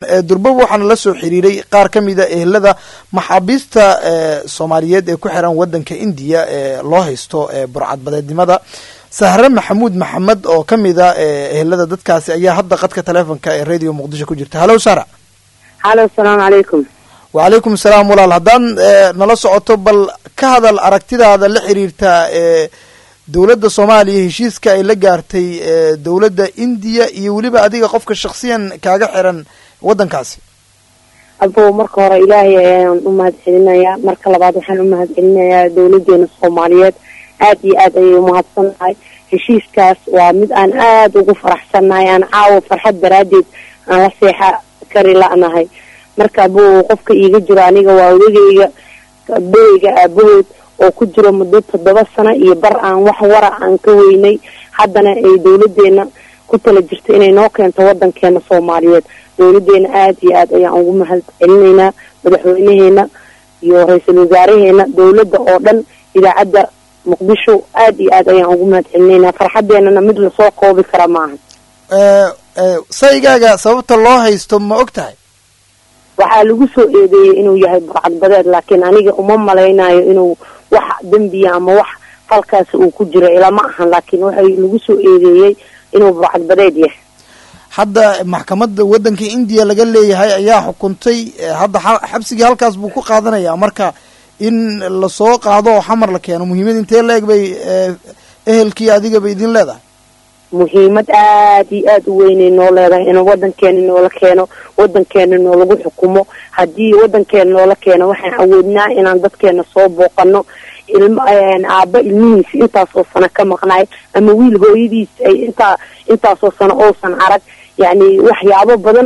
durba waxaana la soo xiriiray qaar ka mida ehelada maxaabiista soomaaliyeed ee ku xiran wadanka India ee loo haysto burcadbadeednimada. Sahre Maxamuud Maxamed oo ka mida ehelada dadkaasi ayaa hadda qadka telefoonka ee radio Muqdisho ku jirta. Hello Sahra. Hello, assalamu alaykum. Wa alaykum assalam walaal. haddaan nala socoto bal ka hadal aragtidaada la xiriirta dawladda Soomaaliya heshiiska ay la gaartay dawladda India iyo waliba adiga qofka shakhsiyan kaaga xiran wadankaasi. Abo marka hore Ilaahay ayaan u mahadcelinayaa, marka labaad waxaan u mahadcelinayaa dawladdeena Soomaaliyeed aad iyo aad ayay u mahadsantahay. heshiiskaas waa mid aan aad ugu faraxsanahay, aan caawo farxad daraadeed aan la seexa kari la'nahay. marka buu qofka iiga jiro aniga waa odagayga aabahood oo ku jiro muddo 7 sano iyo bar aan wax wara aan ka weynay. haddana ay dawladdeena ku tala jirto inay noo keento wadankeena Soomaaliyeed. dawladdeena aad iyo aad ayaan ugu mahadcelinaynaa, madaxweynaheena iyo ra'iisul wasaaraheena, dawladda oo dhan, idaacadda Muqdisho aad iyo aad ayaan ugu mahadcelinaynaa. farxadeena mid la soo koobi kara maaha. saygaaga sababta loo haysto ma ogtahay? waxaa lagu soo eedeeyay inuu yahay burcadbadeed, laakiin aniga uma malaynayo inuu wax dambiya ama wax falkaas uu ku jiro ilama ahan, laakiin waxay lagu soo eedeeyay inuu burcadbadeed yahay. hadda maxkamadda wadanka India laga leeyahay ayaa xukuntay, hadda xabsigii halkaas buu ku qaadanayaa. marka in la soo qaado oo xamar la keeno muhiimad intee leeg bay ehelkii adiga bay idin leedahay? muhiimad aad iyo aad u weyn noo leedahay in wadankeena noola keeno, wadankeena noolagu xukumo. haddii wadankeena noola keeno waxaan awoodnaa inaan dadkeena soo booqano. aaba ilmihiisa intaasoo sano ka maqnaay ama wiil hooyadiis ay intaasoo sano oosan arag, yani waxyaabo badan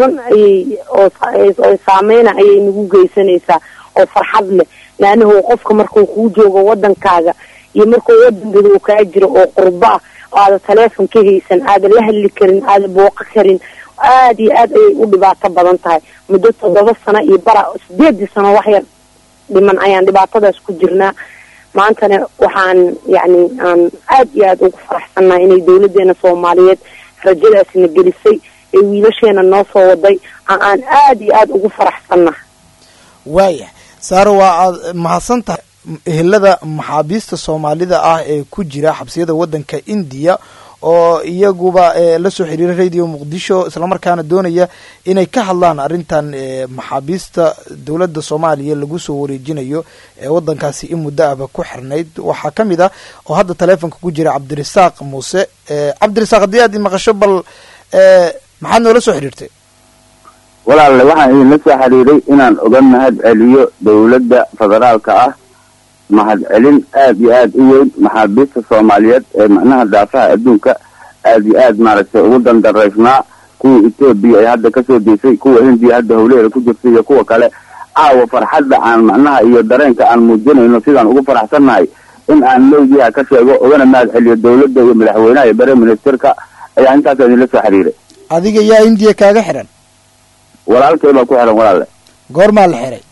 oo saameyna ayay nagu geysanaysaa oo farxad leh. laanahu qofka markuu kuu joogo wadankaaga iyo markuu wadankada uu kaa jiro oo qurba ah, aada teleefon ka haysan, aada la hadli karin, aada booqo karin, aad iyo aad ayay u dhibaato badan tahay. muddo 7 sano iyo bara 8 sano wax yar dhiman ayaan dhibaatadaas ku jirnaa. maantana waxaan aan aad iyo aad ugu faraxsanahay inay dawladdeena Soomaaliyeed rajadaasna gelisay ee wiilasheena noo soo waday. aan aad iyo aad ugu faraxsanahay. waaya Sahra, waa aad mahadsantahay. ehelada maxaabiista Soomaalida ah ee ku jira xabsiyada wadanka India oo iyaguba la soo xiriiray radio Muqdisho isla markaana doonaya inay ka hadlaan arintan maxaabiista dawladda Soomaaliya lagu soo wareejinayo ee wadankaasi in muddo ah ku xirnayd. waxaa kamid ah oo hadda telefoonka ku jira Cabdirasaaq Muuse. Cabdirasaaq, haddii aad maqasho bal maxaad noola soo xiriirtay? walaalle waxaan idinla soo xiriiray inaan uga mahad celiyo dawladda federaalka ah mahadcelin aad iyo aad u weyn maxaabiista Soomaaliyeed ee macnaha daafaha adduunka aad iyo aad maaragtay ugu dandareysnaa. kuwa Ethiopia ay hadda kasoo deysay, kuwa India hadda howleeda ku jirtay iyo kuwa kale. caawa farxadda aan macnaha iyo dareenka aan muujinayno sidaan ugu faraxsannahay in aan lowdiha ka sheego ugana mahad celiyo dawladda iyo madaxweynaha iyo bare ministerka ayaa intaas idinla soo xiriiray. adiga yaa India kaaga xiran? walaalkay baa ku xiran walaalle. goormaa la xiray?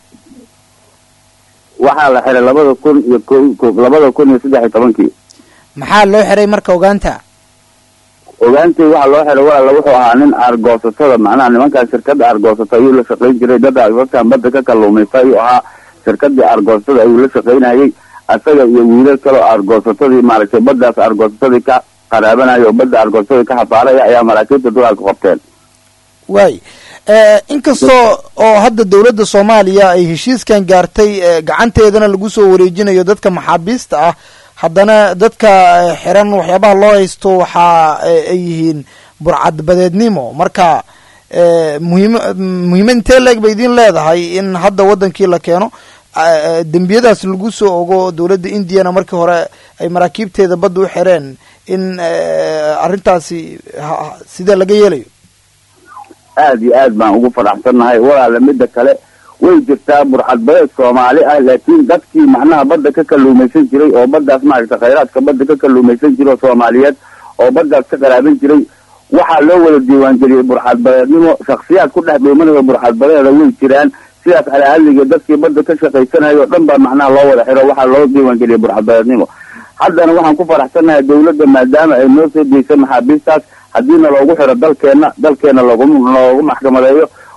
waxaa la xiray 2013. maxaa loo xiray marka ogaantay waxaa loo xiray walaal wuxuu ahaa nin argoosatada, macnaha nimankaa shirkadda argoosata ayuu la shaqayn jiray. dadkan badda ka kalluumaysta ayuu ahaa, shirkadii argoosatada ayuu la shaqaynayay. asaga iyo wiilal kaloo argoosatadii maaragtay baddaas argoosatadii ka qaraabanaya oo badda argoosatadii ka xafaaraya ayaa maraakiibta dagaalka qabteen. waay inkastoo oo hadda dawladda Soomaaliya ay heshiiskan gaartay gacanteedana lagu soo wareejinayo dadka maxaabiista ah, haddana dadka xiran waxyaabaha loo haysto waxa ay yihiin burcadbadeednimo. marka muhiimad intee leeg bay idin leedahay in hadda wadankii la keeno, dembiyadaas lagu soo ogo dawladda Indiana markii hore ay maraakiibteeda badda u xireen, in arrintaasi sidee laga yeelayo? aad iyo aad baan ugu faraxsannahay walaala. midda kale way jirtaa burcadbadeed Soomaali ah, laakiin dadkii macnaha badda ka kalluumaysan jiray oo baddaas maaragtay khayraadka badda ka kalluumaysan jiray Soomaaliyeed oo baddaas ka qaraaban jiray waxaa loo wada diiwaangeliyay burcadbadeednimo. shakhsiyaad ku dhex dhuumanaya burcadbadeeda way jiraan. sidaas alahadliga dadkii badda ka shaqaysanayo dhan baa macnaha loo wada xiro, waxaa loo diiwaangeliyay burcadbadeednimo. haddana waxaan ku faraxsannahay dawladda maadaama ay noo soo deysay maxaabiistaas, haddiina loogu xiro dalkeena loogu maxkamadeeyo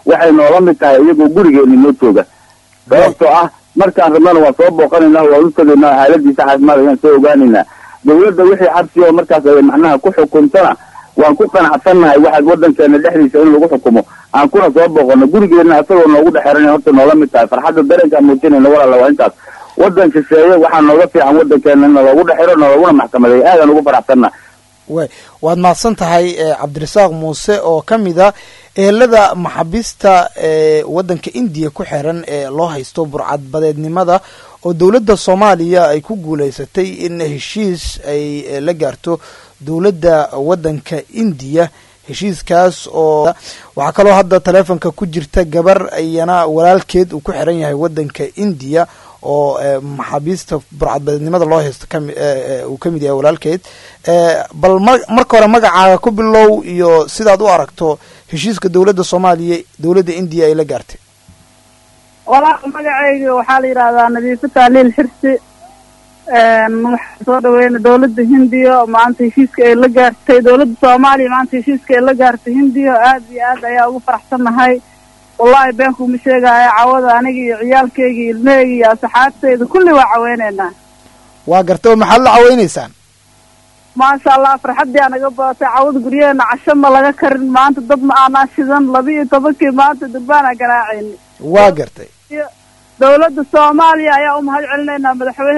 waxay noola mid tahay iyagoo gurigeena noo jooga sababtoo ah markaan rabnana waan soo booqanaynaa waan u tagaynaa xaaladiisa caafimaad ayaan soo ogaanaynaa dawladda wixii xabsi oo markaas ay macnaha ku xukuntana waan ku qanacsannahay waxaad waddankeena dhexdiisa in lagu xukumo aan kuna soo booqano gurigeena asagoo noogu dhexeran horta noola mid tahay farxadda dareenkaa muujinayna walaala waa intaas waddan shisheeye waxaa nooga fiican waddankeena in naloogu dhexero nalooguna maxkamadeeyo aadaan ugu faraxsannahay way waad mahadsan tahay cabdirasaaq muuse oo ka mid a ehelada maxaabiista waddanka indiya ku xiran ee loo haysto burcadbadeednimada oo dowladda soomaaliya ay ku guulaysatay in heshiis ay la gaarto dowladda waddanka indiya heshiiskaas oo waxaa kaloo hadda taleefonka ku jirta gabar ayana walaalkeed uu ku xiran yahay waddanka indiya oo maxaabiista burcadbadeednimada loo haysto uu ka mid yahay walaalkeed bal marka hore magacaaga ku bilow iyo sidaad u aragto heshiiska dowladda soomaaliya dowladda indiya ay la gaartay walaal magacayga waxaa la yidhaahdaa nadiifo taaliil xirsi waxaan soo dhaweyna dowladda hindiya maanta heshiiska ay la gaartay dowladda soomaaliya maanta heshiiska ay la gaartay hindiya aad iyo aad ayaa ugu faraxsannahay wallahi beenkuma sheegaayo cawada aniga iyo ciyaalkayga iyo ilmahayga iyo asxaabtayda kulli waa caweyneynaa waa gartay oo maxaad la caweyneysaan maasha allah farxaddii anaga badatay cawada guryaheena casho ma laga karin maanta dad ma aanaa shidan 12 maanta durbaana garaacayni waa gartay dowladda soomaaliya ayaa u mahad celinaynaa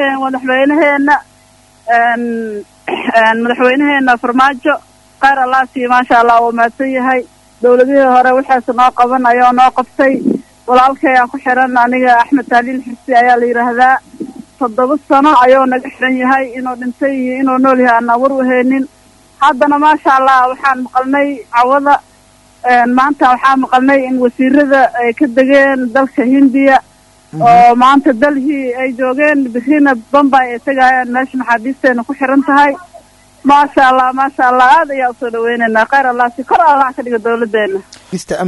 madaxweynaheena farmaajo khayr allah siiyo maasha allah waa mahadsan yahay dowladihii hore waxaas noo qaban ayaa noo qabtay walaalkayaan ku xiran aniga axmed taaliil xirsi ayaa la yidhaahdaa 7 sano ayuu naga xiran yahay inuu dhintay iyo inuu nool yahay aan war u haynin haddana maasha allah waxaan maqalnay cawada maanta waxaan maqalnay in wasiirada ay ka degeen dalka hindiya oo maanta dalhi ay joogeen bixina Bombay ay tagayaan meesha maxaabiisteena ku xiran tahay maasha allah aad ayaa u soo dhaweynayna khayr allah si kor Allah ka dhigo dowladeena